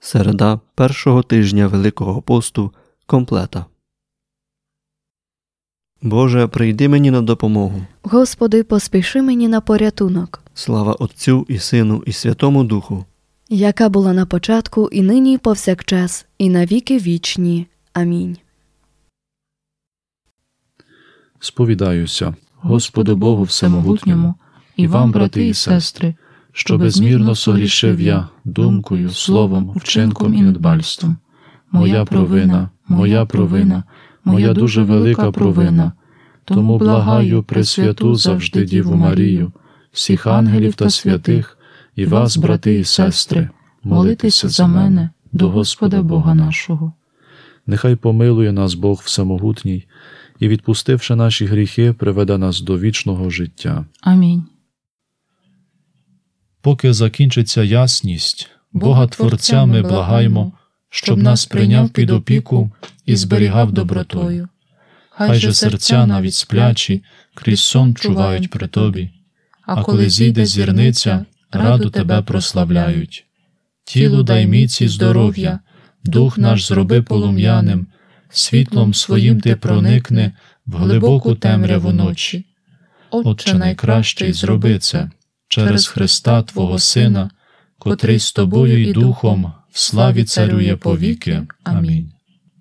Середа першого тижня Великого посту, комплета. Боже, прийди мені на допомогу. Господи, поспіши мені на порятунок. Слава Отцю і Сину і Святому Духу. Яка була на початку, і нині, і повсякчас, і на віки вічні. Амінь. Сповідаюся Господу Богу Всемогутньому і вам, брати і сестри, що безмірно согрішив я думкою, словом, вчинком і недбальством. Моя провина, моя дуже велика провина. Тому благаю Пресвяту завжди Діву Марію, всіх ангелів та святих, і вас, брати і сестри, молитеся за мене до Господа Бога нашого. Нехай помилує нас Бог Всемогутній, і, відпустивши наші гріхи, приведе нас до вічного життя. Амінь. Поки закінчиться ясність, Бога Творця ми благаємо, щоб нас прийняв під опіку і зберігав добротою. Хай же серця навіть сплячі крізь сон чувають при Тобі, а коли зійде зірниця, раду Тебе прославляють. Тілу дай міць і здоров'я, дух наш зроби полум'яним, світлом своїм Ти проникни в глибоку темряву ночі. Отче найкращий, зроби це через Христа Твого Сина, котрий з Тобою і Духом в славі царює повіки. Амінь.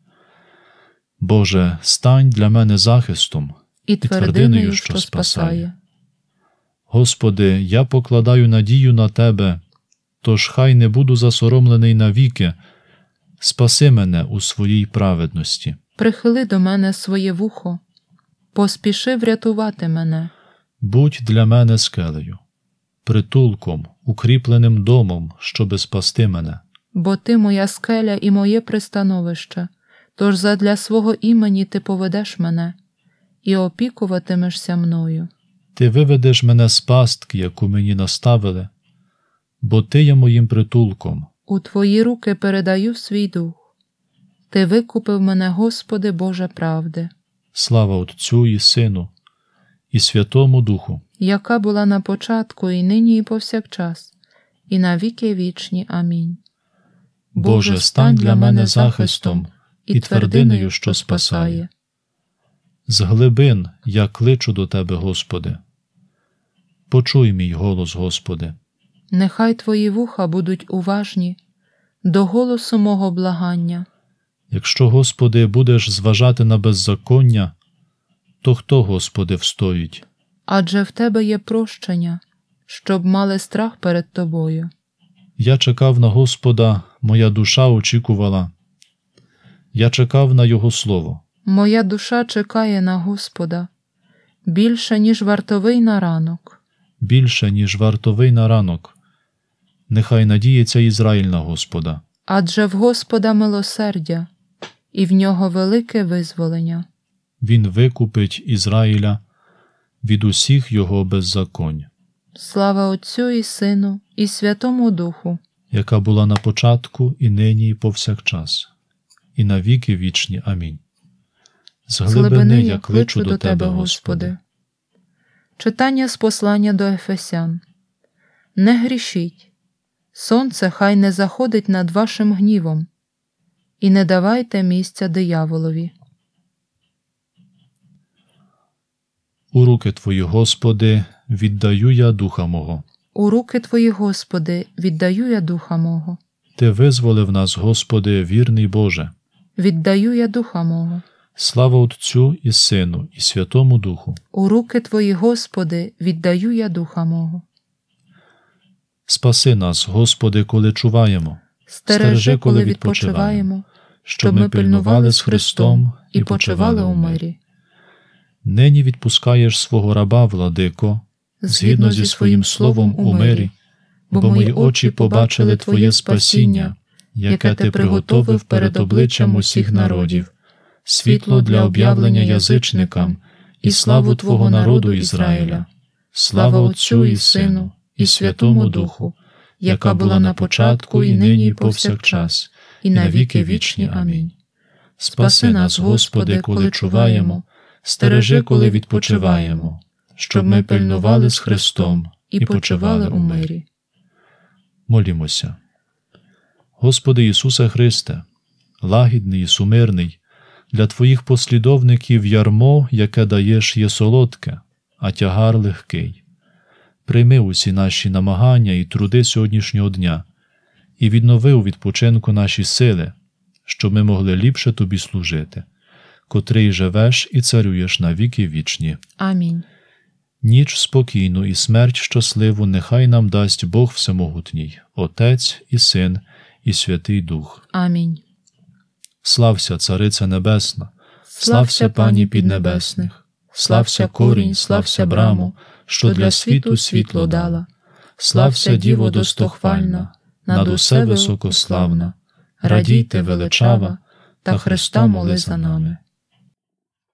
Боже, стань для мене захистом І твердиною, що спасає. Господи, я покладаю надію на Тебе, тож хай не буду засоромлений навіки, спаси мене у своїй праведності. Прихили до мене своє вухо, поспіши врятувати мене. Будь для мене скелею, притулком, укріпленим домом, щоби спасти мене. Бо Ти моя скеля і моє пристановище, тож задля свого імені Ти поведеш мене і опікуватимешся мною. Ти виведеш мене з пастки, яку мені наставили, бо Ти є моїм притулком. У Твої руки передаю свій дух. Ти викупив мене, Господи Боже правди. Слава Отцю і Сину і Святому Духу, яка була на початку, і нині, і повсякчас, і на віки вічні. Амінь. Боже, стань для мене захистом і твердиною, що спасає. З глибин я кличу до Тебе, Господи. Почуй мій голос, Господи. Нехай Твої вуха будуть уважні до голосу мого благання. Якщо, Господи, будеш зважати на беззаконня, то хто, Господи, встоїть? Адже в Тебе є прощення, щоб мали страх перед Тобою. Я чекав на Господа, моя душа очікувала. Я чекав на Його Слово. Моя душа чекає на Господа, більше, ніж вартовий на ранок. Більше, ніж вартовий на ранок. Нехай надіється Ізраїль на Господа. Адже в Господа милосердя, і в Нього велике визволення. Він викупить Ізраїля від усіх його беззаконь. Слава Отцю і Сину і Святому Духу, яка була на початку, і нині, і повсякчас, і на віки вічні. Амінь. З глибини я кличу до Тебе, Господи. Читання з послання до Ефесян. Не грішіть, сонце хай не заходить над вашим гнівом, і не давайте місця дияволові. У руки Твої, Господи, віддаю я духа мого. У руки Твої, Господи, віддаю я духа мого. Ти визволив нас, Господи, вірний Боже. Віддаю я духа мого. Слава Отцю і Сину і Святому Духу. У руки Твої, Господи, віддаю я духа мого. Спаси нас, Господи, коли чуваємо. Стережи, коли відпочиваємо, щоб ми пильнували з Христом і почивали у мирі. Нині відпускаєш свого раба, Владико, згідно зі своїм словом у мирі, бо мої очі побачили Твоє спасіння, яке Ти приготовив перед обличчям усіх народів, світло для об'явлення язичникам і славу Твого народу Ізраїля. Слава Отцю і Сину і Святому Духу, яка була на початку, і нині, і повсякчас, і на віки вічні. Амінь. Спаси нас, Господи, коли чуваємо, стережи, коли відпочиваємо, щоб ми пильнували з Христом і почивали у мирі. Молімося. Господи Ісусе Христе, лагідний і сумирний, для Твоїх послідовників ярмо, яке даєш, є солодке, а тягар легкий. Прийми усі наші намагання і труди сьогоднішнього дня і віднови у відпочинку наші сили, щоб ми могли ліпше Тобі служити, котрий живеш і царюєш на віки вічні. Амінь. Ніч спокійну і смерть щасливу нехай нам дасть Бог Всемогутній, Отець і Син і Святий Дух. Амінь. Слався, Цариця Небесна, слався Пані Піднебесних, слався корінь, слався браму, що для світу світло дала, слався Діво достохвальна, над усе високославна, радійте величава, та Христа моли за нами.